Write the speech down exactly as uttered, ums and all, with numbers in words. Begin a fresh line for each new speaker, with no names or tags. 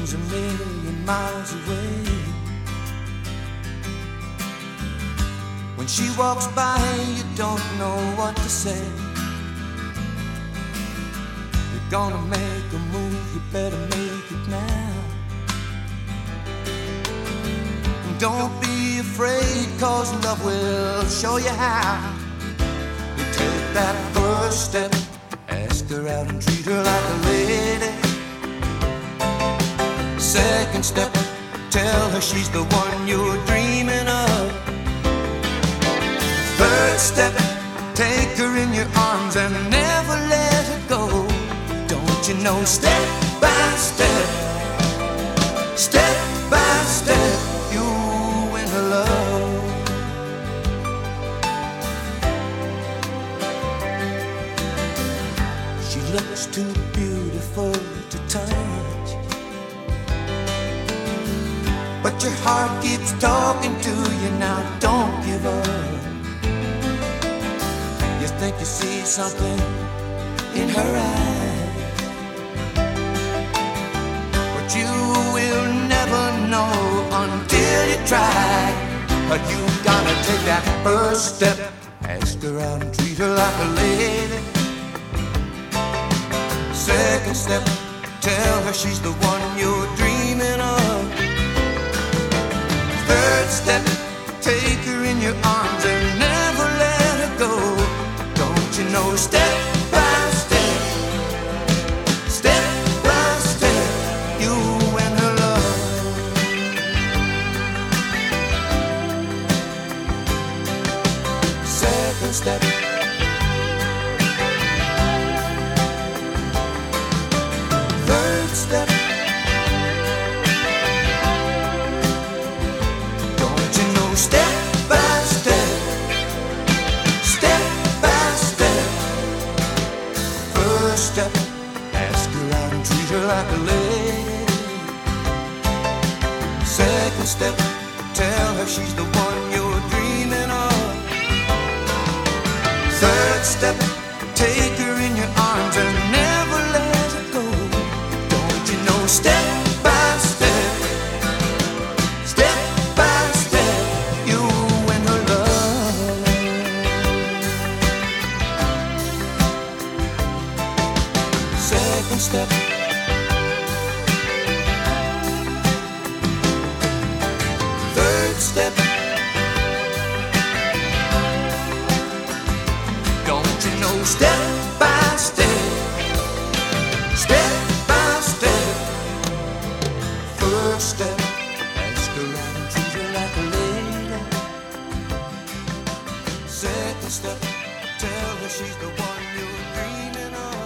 seems a million miles away. When she walks by, you don't know what to say. You're gonna make a move, you better make it now. And don't be afraid, cause love will show you how. You take that first step, ask her out and treat her like a lady. Second step, tell her she's the one you're dreaming of. Third step, take her in your arms and never let her go. Don't you know, step by step, step by step, you win her love. She looks too beautiful to touch, but your heart keeps talking to you. Now don't give up. You think you see something in her eyes, but you will never know until you try. But you gotta take that first step, ask her out and treat her like a lady. Second step, tell her she's the one you're dreaming of. Third step, take her in your arms and never let her go. Don't you know, step by step, step by step, you win her love. Second step, third step, don't you know, step by step, step by step. First step, ask her out and treat her like a lady. Second step, tell her she's the one you're dreaming of. Third step, take her in your arms and never let her go. Don't you know, step by step, step by step, you win her love. Second step, third step, don't you know, step by step, step by step. First step, ask her out and treat her like a lady. Second step, tell her she's the one you're dreaming of.